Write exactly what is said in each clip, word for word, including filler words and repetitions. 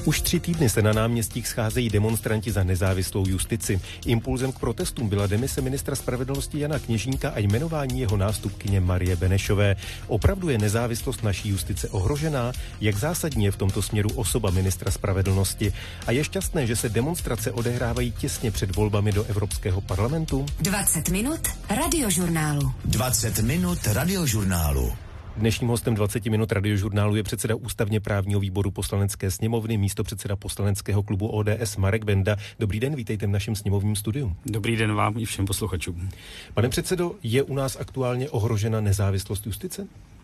Už tři týdny se na náměstích scházejí demonstranti za nezávislou justici. Impulzem k protestům byla demise ministra spravedlnosti Jana Kněžínka a jmenování jeho nástupkyně Marie Benešové. Opravdu je nezávislost naší justice ohrožená? Jak zásadní je v tomto směru osoba ministra spravedlnosti? A je šťastné, že se demonstrace odehrávají těsně před volbami do Evropského parlamentu? dvacet minut radiožurnálu. dvacet minut radiožurnálu. Dnešním hostem dvacet minut radiožurnálu je předseda ústavně právního výboru Poslanecké sněmovny, místopředseda poslaneckého klubu O D S Marek Benda. Dobrý den, vítejte v našem sněmovním studiu. Dobrý den vám i všem posluchačům. Pane předsedo, je u nás aktuálně ohrožena nezávislost justice?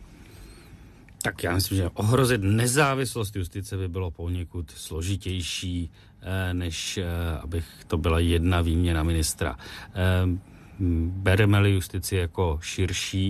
Tak já myslím, že ohrozit nezávislost justice by bylo poněkud složitější, než abych to byla jedna výměna ministra. Bereme-li justici jako širší,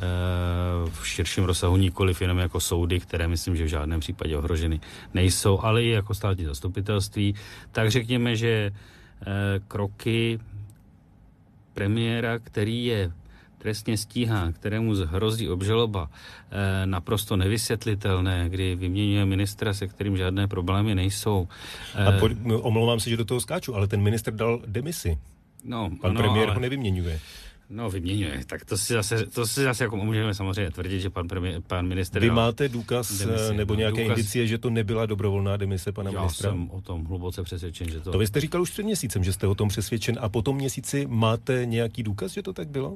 v širším rozsahu, nikoliv jenom jako soudy, které myslím, že v žádném případě ohroženy nejsou, ale i jako státní zastupitelství, tak řekněme, že kroky premiéra, který je trestně stíhán, kterému hrozí obžaloba, naprosto nevysvětlitelné, kdy vyměňuje ministra, se kterým žádné problémy nejsou. A po, no, omlouvám se, že do toho skáču, ale ten ministr dal demisi. No, Pan ano, premiér ale... ho nevyměňuje. No, vyměňuje. Tak to si zase, to si zase jako můžeme samozřejmě tvrdit, že pan, premiér, pan ministr... Vy máte důkaz demisi, nebo no, nějaké důkaz... indicie, že to nebyla dobrovolná demise pana Já ministra? Já jsem o tom hluboce přesvědčen, že to... To vy jste říkal už před měsícem, že jste o tom přesvědčen, a po tom měsíci máte nějaký důkaz, že to tak bylo?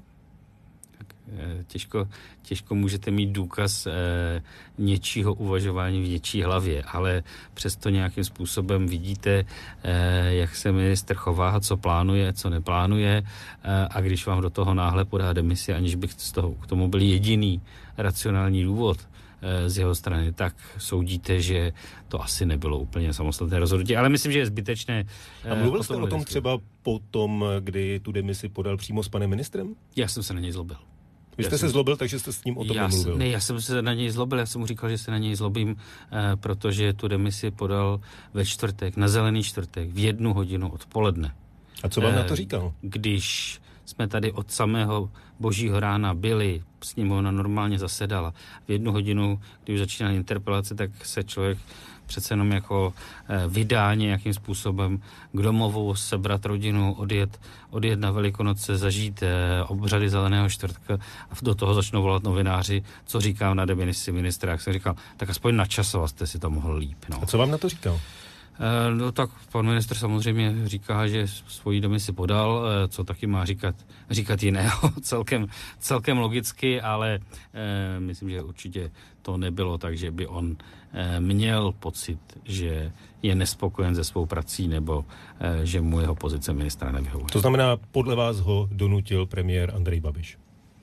Těžko, těžko můžete mít důkaz eh, něčího uvažování v něčí hlavě, ale přesto nějakým způsobem vidíte, eh, jak se ministr chová, co plánuje, co neplánuje, eh, a když vám do toho náhle podá demisi, aniž bych z toho, k tomu byl jediný racionální důvod eh, z jeho strany, tak soudíte, že to asi nebylo úplně samostatné rozhodnutí, ale myslím, že je zbytečné. Eh, a mluvil o jste o tom třeba po tom, kdy tu demisi podal přímo s panem ministrem? Já jsem se na něj zlobil. Vy jste já se jsem, zlobil, takže jste s ním o tom já nemluvil. Ne, já jsem se na něj zlobil, já jsem mu říkal, že se na něj zlobím, eh, protože tu demisi podal ve čtvrtek, na zelený čtvrtek, v jednu hodinu odpoledne. A co vám eh, na to říkal? Když jsme tady od samého božího rána byli, sněmovna normálně zasedala. V jednu hodinu, když začínala interpelace, tak se člověk přece jenom jako eh, vydá nějakým způsobem k domovu, sebrat rodinu, odjet, odjet na Velikonoce, zažít eh, obřady zeleného čtvrtka a do toho začnou volat novináři, co říkám na demisi ministra. Jak jsem říkal, tak aspoň načasovat jste si to mohl líp. No. A co vám na to říkal? Eh, no tak pan ministr samozřejmě říká, že svoji demisi podal, eh, co taky má říkat, říkat jiného, celkem, celkem logicky, ale eh, myslím, že určitě to nebylo tak, že by on eh, měl pocit, že je nespokojen se svou prací nebo eh, že mu jeho pozice ministra nevyhovuje. To znamená, podle vás ho donutil premiér Andrej Babiš?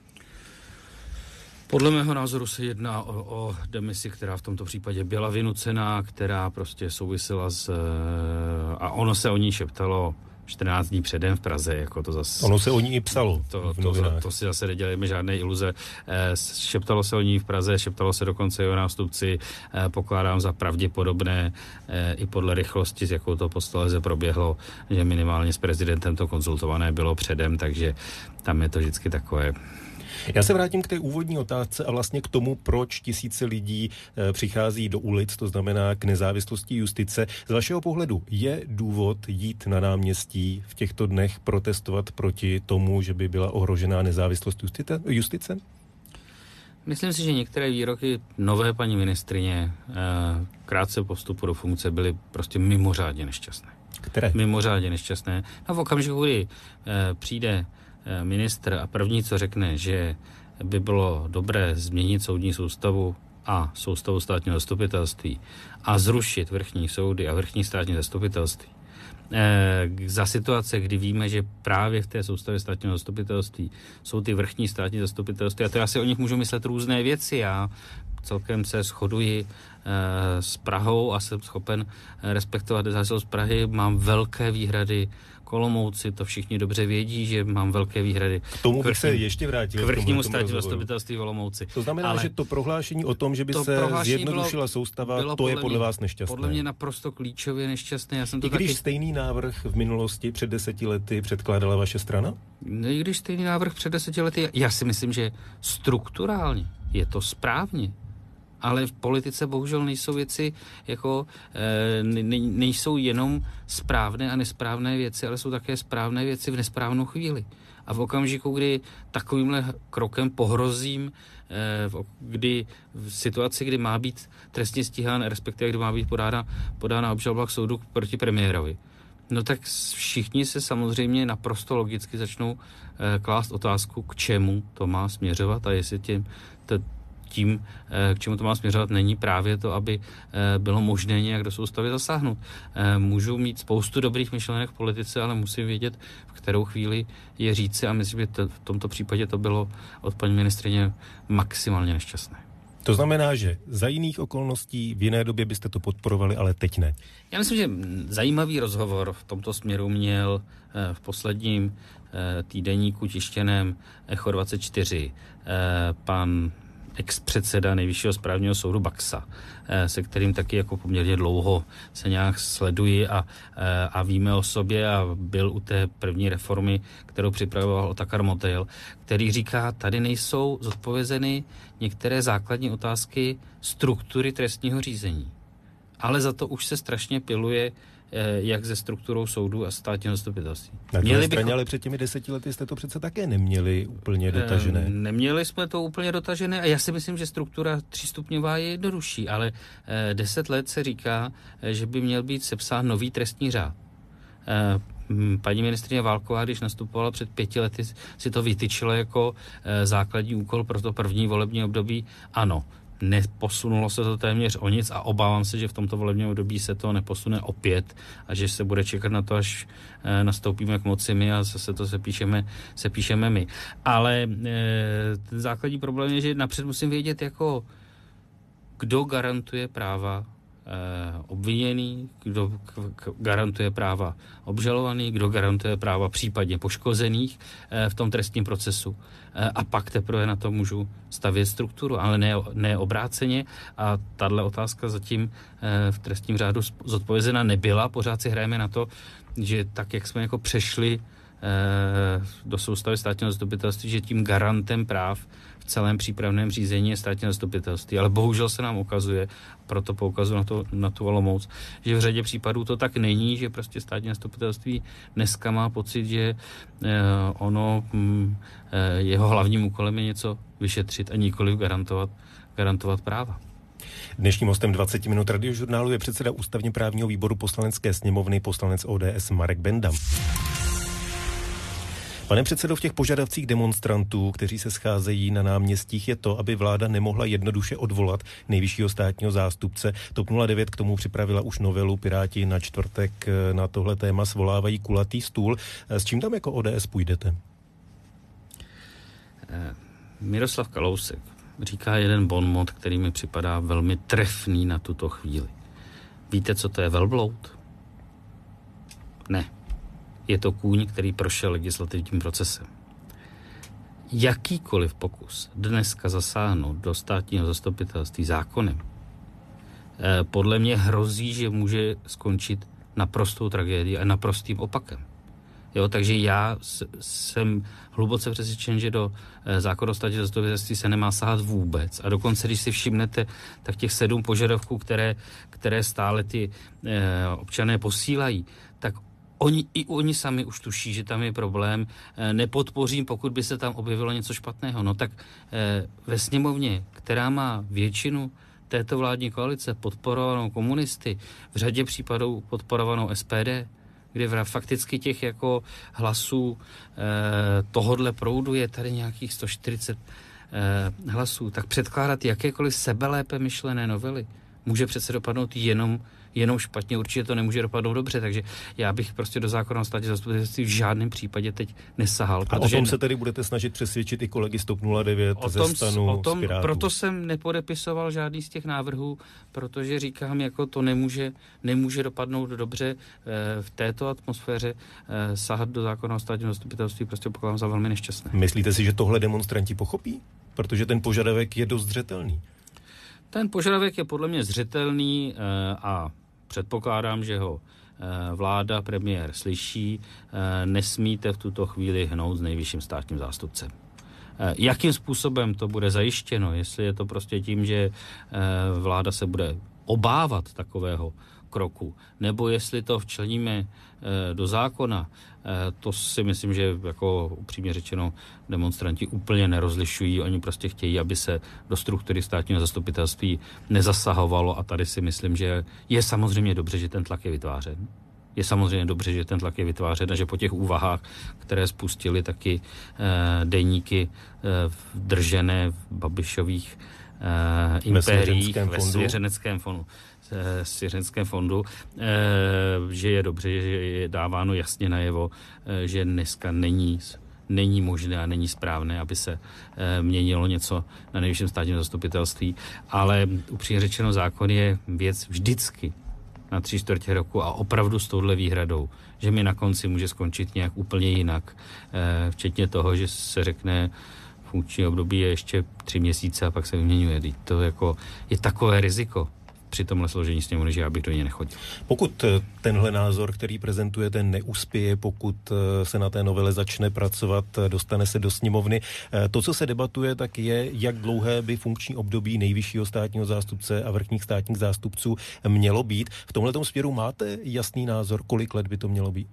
Podle mého názoru se jedná o, o demisi, která v tomto případě byla vynucená, která prostě souvisela s... A ono se o ní šeptalo čtrnáct dní předem v Praze, jako to zase... Ono se o ní i psalo to, v to, novinách. to si zase nedělejme žádné iluze. Šeptalo se o ní v Praze, šeptalo se dokonce o nástupci. Pokládám za pravděpodobné i podle rychlosti, s jakou to posléze proběhlo, že minimálně s prezidentem to konzultované bylo předem, takže tam je to vždycky takové... Já se vrátím k té úvodní otázce a vlastně k tomu, proč tisíce lidí e, přichází do ulic, to znamená k nezávislosti justice. Z vašeho pohledu je důvod jít na náměstí v těchto dnech protestovat proti tomu, že by byla ohrožená nezávislost justice? justice? Myslím si, že některé výroky nové paní ministryně e, krátce po vstupu do funkce byly prostě mimořádně nešťastné. Které? Mimořádně nešťastné. A v okamžiku, kdy e, přijde ministr a první, co řekne, že by bylo dobré změnit soudní soustavu a soustavu státního zastupitelství a zrušit vrchní soudy a vrchní státní zastupitelství. E, za situace, kdy víme, že právě v té soustavě státního zastupitelství jsou ty vrchní státní zastupitelství, a to já si o nich můžu myslet různé věci. Já celkem se shoduji e, s Prahou a jsem schopen respektovat nezávislost Prahy. Mám velké výhrady k Olomouci, to všichni dobře vědí, že mám velké výhrady. K tomu bych se ještě vrátil. K vrchnímu státnímu zastupitelství v Olomouci. To znamená, ale že to prohlášení o tom, že by se zjednodušila bylo, soustava, bylo to je podle mě, vás nešťastné. Podle mě naprosto klíčově nešťastné. Já jsem to I když taky... stejný návrh v minulosti před deseti lety předkládala vaše strana? No, i když stejný návrh před deseti lety, já si myslím, že strukturálně je to správně. Ale v politice bohužel nejsou věci jako, e, ne, nejsou jenom správné a nesprávné věci, ale jsou také správné věci v nesprávnou chvíli. A v okamžiku, kdy takovýmhle krokem pohrozím, e, v, kdy v situaci, kdy má být trestně stíhán, respektive kdy má být podána, podána obžaloba k soudu proti premiérovi, no tak všichni se samozřejmě naprosto logicky začnou e, klást otázku, k čemu to má směřovat a jestli tím, to, tím, k čemu to má směřovat, není právě to, aby bylo možné nějak do soustavy zasáhnout. Můžu mít spoustu dobrých myšlenek v politice, ale musím vědět, v kterou chvíli je říci a myslím, že to, v tomto případě to bylo od paní ministryně maximálně nešťastné. To znamená, že za jiných okolností v jiné době byste to podporovali, ale teď ne. Já myslím, že zajímavý rozhovor v tomto směru měl v posledním týdeníku tištěném Echo dvacet čtyři pan ex-předseda Nejvyššího správního soudu Baxa, se kterým taky jako poměrně dlouho se nějak sleduji a, a víme o sobě a byl u té první reformy, kterou připravoval Otakar Motejl, který říká, tady nejsou zodpovězeny některé základní otázky struktury trestního řízení. Ale za to už se strašně piluje jak ze strukturou soudu a státního zastupitelství. Na druhé straně, ale před těmi deseti lety jste to přece také neměli úplně dotažené. Neměli jsme to úplně dotažené a já si myslím, že struktura třístupňová je jednodušší, ale deset let se říká, že by měl být sepsán nový trestní řád. Paní ministryně Válková, když nastupovala před pěti lety, si to vytyčila jako základní úkol pro to první volební období. Ano, neposunulo se to téměř o nic a obávám se, že v tomto volebním období se to neposune opět a že se bude čekat na to, až e, nastoupíme k moci my a zase to se píšeme, se píšeme my. Ale e, ten základní problém je, že napřed musím vědět, jako kdo garantuje práva obviněný, kdo garantuje práva obžalovaný, kdo garantuje práva případně poškozených v tom trestním procesu. A pak teprve na to můžu stavět strukturu, ale ne, ne obráceně. A tahle otázka zatím v trestním řádu zodpovězena nebyla. Pořád si hrajeme na to, že tak, jak jsme jako přešli do soustavy státního zastupitelství, že tím garantem práv v celém přípravném řízení je státní zastupitelství. Ale bohužel se nám ukazuje, proto poukazuji na, to, na tu Olomouc, že v řadě případů to tak není, že prostě státní zastupitelství dneska má pocit, že eh, ono hm, eh, jeho hlavním úkolem je něco vyšetřit a nikoliv garantovat, garantovat práva. Dnešním hostem dvacet minut Radiožurnálu je předseda ústavně právního výboru Poslanecké sněmovny, poslanec O D S Marek Benda. Pane předsedo, v těch požadavcích demonstrantů, kteří se scházejí na náměstích, je to, aby vláda nemohla jednoduše odvolat nejvyššího státního zástupce. TOP nula devět k tomu připravila už novelu, Piráti na čtvrtek na tohle téma svolávají kulatý stůl. S čím tam jako O D S půjdete? Miroslav Kalousek říká jeden bonmot, který mi připadá velmi trefný na tuto chvíli. Víte, co to je velbloud? Ne. Je to kůň, který prošel legislativním procesem. Jakýkoliv pokus dneska zasáhnout do státního zastupitelství zákonem, eh, podle mě hrozí, že může skončit naprostou tragédií a naprostým opakem. Jo, takže já s, jsem hluboce přesvědčen, že do eh, zákona o státního zastupitelství se nemá sahat vůbec. A dokonce, když si všimnete, tak těch sedm požadavků, které, které stále ty eh, občané posílají, tak Oni, i oni sami už tuší, že tam je problém, nepodpořím, pokud by se tam objevilo něco špatného. No tak eh, ve sněmovně, která má většinu této vládní koalice podporovanou komunisty, v řadě případů podporovanou S P D, kde fakticky těch jako hlasů eh, tohodle proudu je tady nějakých sto čtyřicet eh, hlasů, tak předkládat jakékoliv sebelépe myšlené novely může přece dopadnout jenom jenom špatně, určitě to nemůže dopadnout dobře, takže já bych prostě do zákona o státním zastupitelství v žádném případě teď nesahal. A o tom se tedy budete snažit přesvědčit i kolegy z TOP nula devět, ze STANu, z Pirátů? Proto jsem nepodepisoval žádný z těch návrhů, protože říkám, jako to nemůže, nemůže dopadnout dobře e, v této atmosféře e, sahat do zákona o státním zastupitelství, prostě pokládám za velmi nešťastné. Myslíte si, že tohle demonstranti pochopí? Protože ten požadavek je dost zřetelný. Ten požadavek je podle mě zřetelný e, a předpokládám, že ho e, vláda, premiér slyší. E, nesmíte v tuto chvíli hnout s nejvyšším státním zástupcem. Jakým způsobem to bude zajištěno, jestli je to prostě tím, že vláda se bude obávat takového kroku, nebo jestli to včleníme do zákona, to si myslím, že jako upřímně řečeno demonstranti úplně nerozlišují. Oni prostě chtějí, aby se do struktury státního zastupitelství nezasahovalo a tady si myslím, že je samozřejmě dobře, že ten tlak je vytvářen. Je samozřejmě dobře, že ten tlak je vytvářen a že po těch úvahách, které spustili taky eh, deníky eh, držené v Babišových eh, impériích ve svěřeneckém fondu, eh, svěřeneckém fondu eh, že je dobře, že je dáváno jasně najevo, eh, že dneska není není možné a není správné, aby se e, měnilo něco na nejvyšším státním zastupitelství, ale upřímně řečeno zákon je věc vždycky na tři čtvrtě roku a opravdu s touhle výhradou, že mi na konci může skončit nějak úplně jinak, e, včetně toho, že se řekne funkční období je ještě tři měsíce a pak se vyměňuje. To jako je takové riziko při tomhle složení sněmovny, že já bych do něj nechodil. Pokud tenhle názor, který prezentujete, neuspěje, pokud se na té novele začne pracovat, dostane se do sněmovny, to, co se debatuje, tak je, jak dlouhé by funkční období nejvyššího státního zástupce a vrchních státních zástupců mělo být. V tomhletom směru máte jasný názor, kolik let by to mělo být?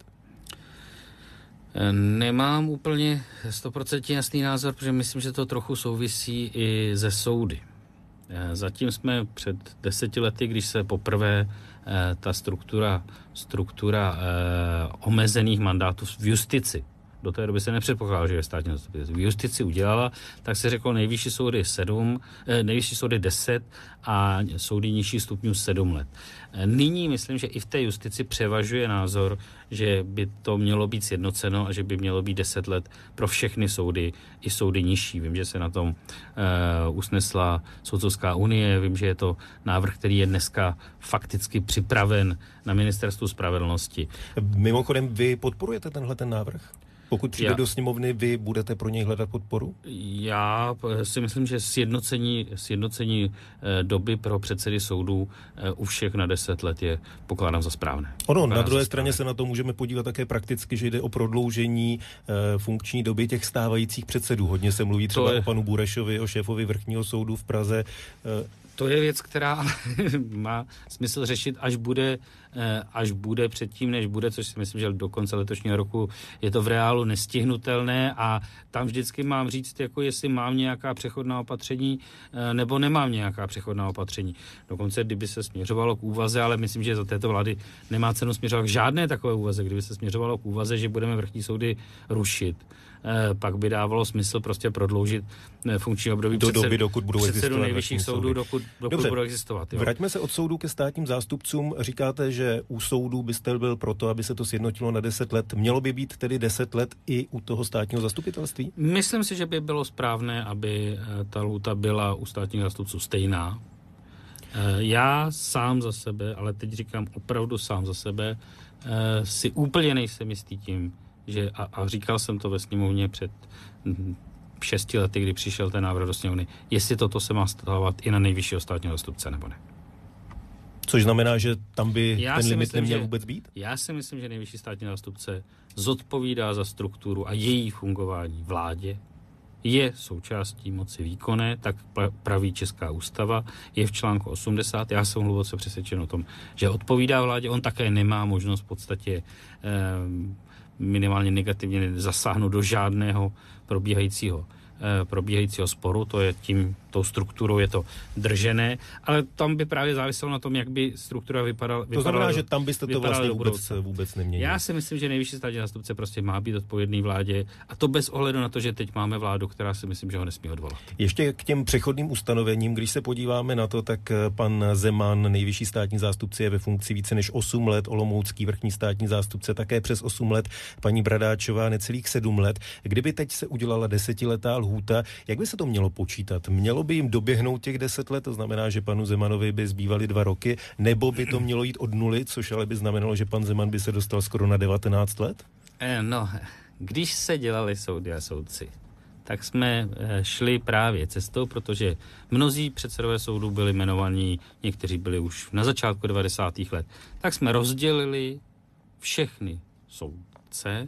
Nemám úplně stoprocentně jasný názor, protože myslím, že to trochu souvisí i ze soudy. Zatím jsme před deseti lety, když se poprvé eh, ta struktura, struktura eh, omezených mandátů v justici, do té doby se nepředpokládalo, že je státní zastupitelství, v justici udělala, tak se řeklo nejvyšší soudy sedm, eh, nejvyšší soudy deset a soudy nižší stupňů sedm let. Nyní myslím, že i v té justici převažuje názor, že by to mělo být sjednoceno a že by mělo být deset let pro všechny soudy, i soudy nižší. Vím, že se na tom uh, usnesla Soudcovská unie, vím, že je to návrh, který je dneska fakticky připraven na Ministerstvu spravedlnosti. Mimochodem, vy podporujete tenhle ten návrh? Pokud přijde Já. do sněmovny, vy budete pro něj hledat podporu? Já si myslím, že sjednocení, sjednocení doby pro předsedy soudů u všech na deset let je pokládám za správné. Ono, pokládám na druhé správné. straně se na to můžeme podívat také prakticky, že jde o prodloužení e, funkční doby těch stávajících předsedů. Hodně se mluví třeba je... o panu Burešovi, o šéfovi vrchního soudu v Praze. E, To je věc, která má smysl řešit, až bude, až bude předtím, než bude, což si myslím, že do konce letošního roku je to v reálu nestihnutelné a tam vždycky mám říct, jako jestli mám nějaká přechodná opatření nebo nemám nějaká přechodná opatření. Dokonce, kdyby se směřovalo k úvaze, ale myslím, že za této vlády nemá cenu směřovat k žádné takové úvaze, kdyby se směřovalo k úvaze, že budeme vrchní soudy rušit, pak by dávalo smysl prostě prodloužit funkční období do předsed, doby, dokud budou předsedu nejvyšších soudů, dokud, dokud Dobře, budou existovat. Jo. Vraťme se od soudů ke státním zástupcům. Říkáte, že u soudů byste byl proto, aby se to sjednotilo na deset let. Mělo by být tedy deset let i u toho státního zastupitelství? Myslím si, že by bylo správné, aby ta lhůta byla u státních zástupců stejná. Já sám za sebe, ale teď říkám opravdu sám za sebe, si úplně nejsem jistý tím, že, a, a říkal jsem to ve sněmovně před šesti lety, kdy přišel ten návrh do sněmovny, jestli toto se má stávat i na nejvyššího státního zástupce, nebo ne. Což znamená, že tam by já ten limit myslím, neměl že, vůbec být? Já si myslím, že nejvyšší státní zástupce zodpovídá za strukturu a její fungování vládě, je součástí moci výkonné, tak praví Česká ústava, je v článku osmdesát. Já jsem hluboce přesvědčen o tom, že odpovídá vládě. On také nemá možnost v podstatě eh, minimálně negativně zasáhnout do žádného probíhajícího, eh, probíhajícího sporu. To je tím, tou strukturou je to držené, ale tam by právě záviselo na tom, jak by struktura vypadala. To znamená, do, že tam byste to vlastně vůbec, vůbec neměnili. Já si myslím, že nejvyšší státní zástupce prostě má být odpovědný vládě a to bez ohledu na to, že teď máme vládu, která si myslím, že ho nesmí odvolat. Ještě k těm přechodným ustanovením, když se podíváme na to, tak pan Zeman, nejvyšší státní zástupce, je ve funkci více než osm let, olomoucký vrchní státní zástupce také přes osm let, paní Bradáčová necelých sedm let. Kdyby teď se udělala desetiletá lhůta, jak by se to mělo počítat? Mělo by jim doběhnout těch deset let, to znamená, že panu Zemanovi by zbývaly dva roky, nebo by to mělo jít od nuly, což ale by znamenalo, že pan Zeman by se dostal skoro na devatenáct let? No, když se dělali soudy a soudci, tak jsme šli právě cestou, protože mnozí předsedové soudů byli jmenovaní, někteří byli už na začátku devadesátých let, tak jsme rozdělili všechny soudce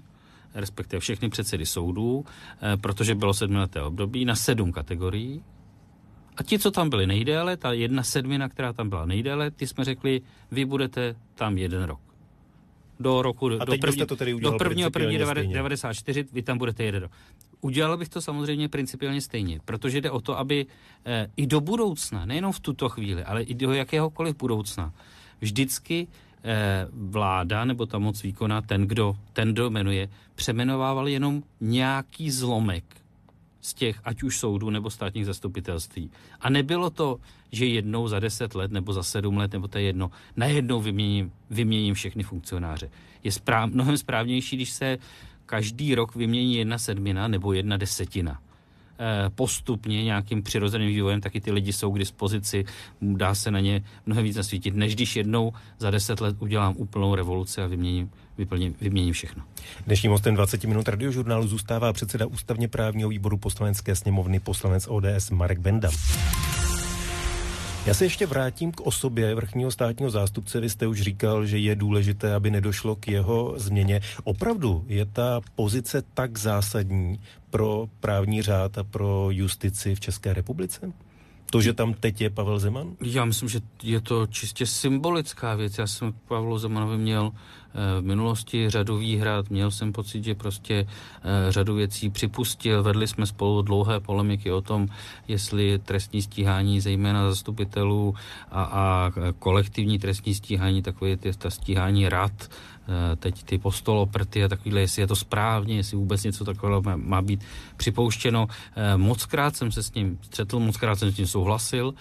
respektive všechny předsedy soudů, protože bylo sedmileté období, na sedm kategorií. A ti, co tam byli nejdéle, ta jedna sedmina, která tam byla nejdéle, ty jsme řekli, vy budete tam jeden rok. Do roku, a do, první, to tedy udělal do prvního první stejně. devadesát čtyři, vy tam budete jeden rok. Udělal bych to samozřejmě principiálně stejně, protože jde o to, aby eh, i do budoucna, nejenom v tuto chvíli, ale i do jakéhokoliv budoucna, vždycky eh, vláda nebo ta moc výkonná, ten, kdo ten kdo jmenuje, přeměnovával jenom nějaký zlomek z těch, ať už soudů nebo státních zastupitelství. A nebylo to, že jednou za deset let nebo za sedm let, nebo to je jedno, najednou vyměním, vyměním všechny funkcionáře. Je správ, mnohem správnější, když se každý rok vymění jedna sedmina nebo jedna desetina. E, postupně nějakým přirozeným vývojem taky ty lidi jsou k dispozici, dá se na ně mnohem víc nasvítit, než když jednou za deset let udělám úplnou revoluci a vyměním, vyplním, vyměním všechno. Dnešním hostem dvacet minut Radiožurnálu zůstává předseda ústavně právního výboru Poslanecké sněmovny, poslanec O D S Marek Benda. Já se ještě vrátím k osobě vrchního státního zástupce. Vy jste už říkal, že je důležité, aby nedošlo k jeho změně. Opravdu je ta pozice tak zásadní pro právní řád a pro justici v České republice? To, že tam teď je Pavel Zeman? Já myslím, že je to čistě symbolická věc. Já jsem Pavlu Zemanovi měl v minulosti řadu výhrad, měl jsem pocit, že prostě řadu věcí připustil. Vedli jsme spolu dlouhé polemiky o tom, jestli trestní stíhání zejména zastupitelů a, a kolektivní trestní stíhání, takové ty, ta stíhání rad, teď ty postoloprty a takovýhle, jestli je to správně, jestli vůbec něco takového má, má být připouštěno. Mockrát jsem se s ním střetl, mockrát jsem s tím souhlasil,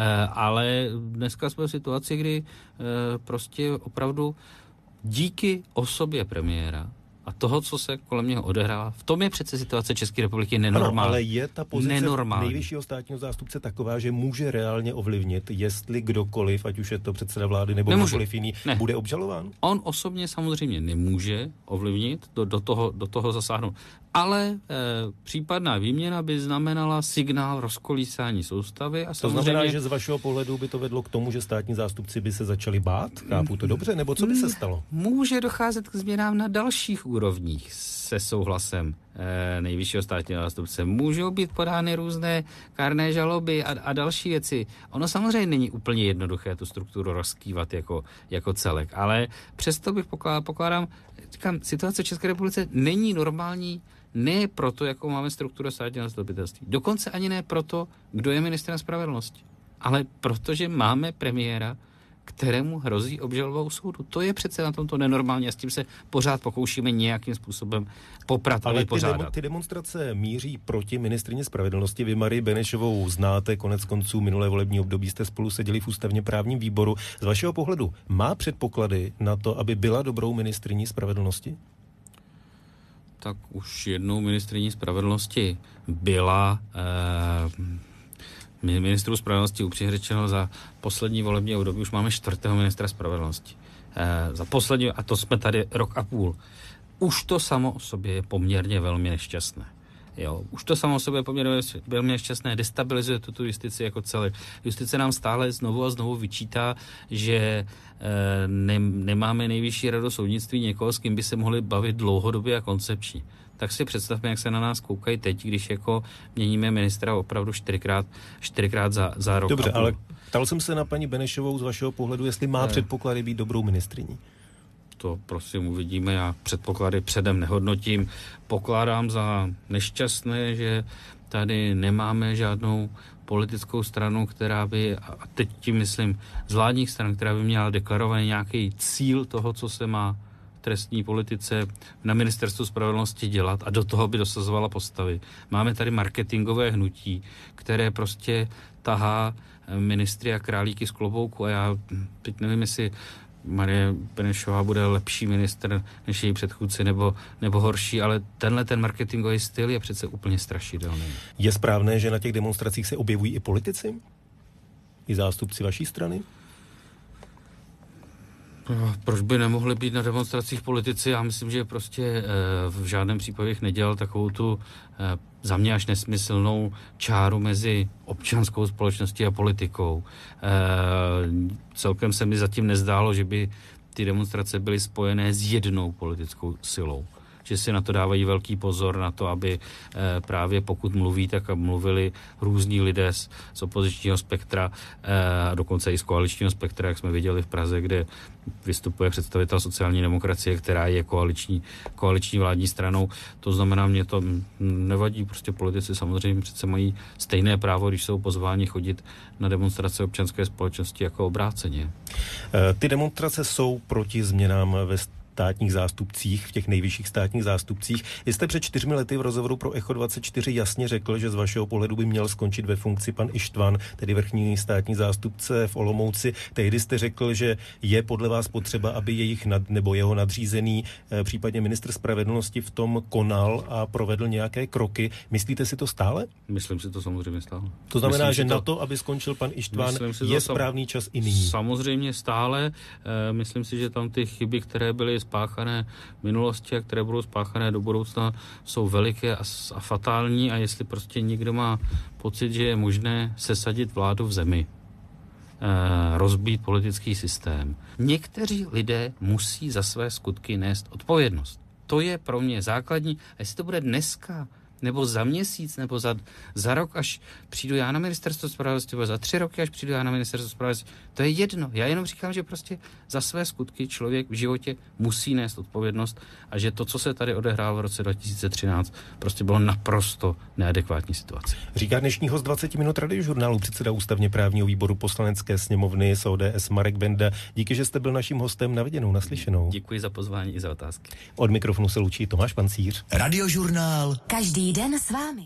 ale dneska jsme v situaci, kdy prostě opravdu díky osobě premiéra a toho, co se kolem něho odehrává, v tom je přece situace České republiky nenormální. Ano, ale je ta pozice nenormální. nejvyššího státního zástupce taková, že může reálně ovlivnit, jestli kdokoliv, ať už je to předseda vlády nebo Nemůže. kdokoliv jiný, ne. bude obžalován? On osobně samozřejmě nemůže ovlivnit, do, do, toho, do toho zasáhnout. Ale e, případná výměna by znamenala signál rozkolísání soustavy. A to znamená, že z vašeho pohledu by to vedlo k tomu, že státní zástupci by se začali bát? Chápu to dobře? Nebo co by se stalo? Může docházet k změnám na dalších úrovních se souhlasem e, nejvyššího státního zástupce. Můžou být podány různé kárné žaloby a, a další věci. Ono samozřejmě není úplně jednoduché tu strukturu rozkývat jako, jako celek, ale přesto bych pokládal, pokládám, říkám, situace v České republice není normální, ne proto, jakou máme strukturu státního zastupitelství. Dokonce ani ne proto, kdo je ministrem spravedlnosti. Ale protože máme premiéra, kterému hrozí obžaloba u soudu. To je přece na tomto nenormální a s tím se pořád pokoušíme nějakým způsobem poprat a vypořádat. Ale ty, ty demonstrace míří proti ministryni spravedlnosti. Vy Marii Benešovou znáte, konec konců minulé volební období jste spolu seděli v ústavně právním výboru. Z vašeho pohledu má předpoklady na to, aby byla dobrou ministryní spravedlnosti? Tak už jednou ministryní spravedlnosti byla... Eh, Ministru spravedlnosti upřímně řečeno za poslední volební období už máme čtvrtého ministra spravedlnosti. E, za poslední, a to jsme tady rok a půl. Už to samo o sobě je poměrně velmi nešťastné. Jo, už to samo o sobě je poměrně velmi nešťastné, destabilizuje tu justici jako celé. Justice nám stále znovu a znovu vyčítá, že e, ne, nemáme nejvyšší radu soudnictví někoho, s kým by se mohli bavit dlouhodobě a koncepčně. Tak si představme, jak se na nás koukají teď, když jako měníme ministra opravdu čtyřikrát, čtyřikrát za, za rok. Dobře, ale ptal jsem se na paní Benešovou z vašeho pohledu, jestli má ne. předpoklady být dobrou ministryní. To prosím uvidíme, já předpoklady předem nehodnotím. Pokládám za nešťastné, že tady nemáme žádnou politickou stranu, která by, a teď tím myslím z vládních stran, která by měla deklarovaný nějaký cíl toho, co se má trestní politice na ministerstvu spravedlnosti dělat a do toho by dosazovala postavy. Máme tady marketingové hnutí, které prostě tahá ministry a králíky z klobouku a já teď nevím, jestli Marie Benešová bude lepší ministr než její předchůdci nebo, nebo horší, ale tenhle ten marketingový styl je přece úplně strašidelný. Je správné, že na těch demonstracích se objevují i politici? I zástupci vaší strany? Proč by nemohli být na demonstracích politici? Já myslím, že prostě e, v žádném případě nedělal takovou tu e, za mě až nesmyslnou čáru mezi občanskou společností a politikou. E, celkem se mi zatím nezdálo, že by ty demonstrace byly spojené s jednou politickou silou. že si na to dávají velký pozor na to, aby eh, právě pokud mluví, tak mluvili různí lidé z, z opozičního spektra, eh, dokonce i z koaličního spektra, jak jsme viděli v Praze, kde vystupuje představitel sociální demokracie, která je koaliční, koaliční vládní stranou. To znamená, mě to nevadí, prostě politici samozřejmě přece mají stejné právo, když jsou pozváni chodit na demonstrace občanské společnosti jako obráceně. Ty demonstrace jsou proti změnám ve státních zástupcích, v těch nejvyšších státních zástupcích. Jste před čtyřmi lety v rozhovoru pro Echo dvacet čtyři jasně řekl, že z vašeho pohledu by měl skončit ve funkci pan Ištvan, tedy vrchní státní zástupce v Olomouci. Tehdy jste řekl, že je podle vás potřeba, aby jejich nad, nebo jeho nadřízený, případně ministr spravedlnosti v tom konal a provedl nějaké kroky. Myslíte si to stále? Myslím si to samozřejmě stále. To znamená, myslím že to, na to, aby skončil pan Ištvan, je to, správný čas i nyní. Samozřejmě stále. E, myslím si, že tam ty chyby, které byly spáchané v minulosti a které budou spáchané do budoucna, jsou veliké a, a fatální, a jestli prostě někdo má pocit, že je možné sesadit vládu v zemi, e, rozbít politický systém. Někteří lidé musí za své skutky nést odpovědnost. To je pro mě základní. A jestli to bude dneska, nebo za měsíc, nebo za, za rok, až přijdu já na ministerstvo spravedlnosti, nebo za tři roky, až přijdu já na ministerstvo spravedlnosti, to je jedno. Já jenom říkám, že prostě za své skutky člověk v životě musí nést odpovědnost a že to, co se tady odehrálo v roce dva tisíce třináct, prostě bylo naprosto neadekvátní situace. Říká dnešní host dvacet minut Radiožurnálu, předseda ústavně právního výboru Poslanecké sněmovny z O D S Marek Benda. Díky, že jste byl naším hostem. Na viděnou, naslyšenou. Děkuji za pozvání i za otázky. Od mikrofonu se loučí Tomáš Pancíř. Radiožurnál. Každý den s vámi.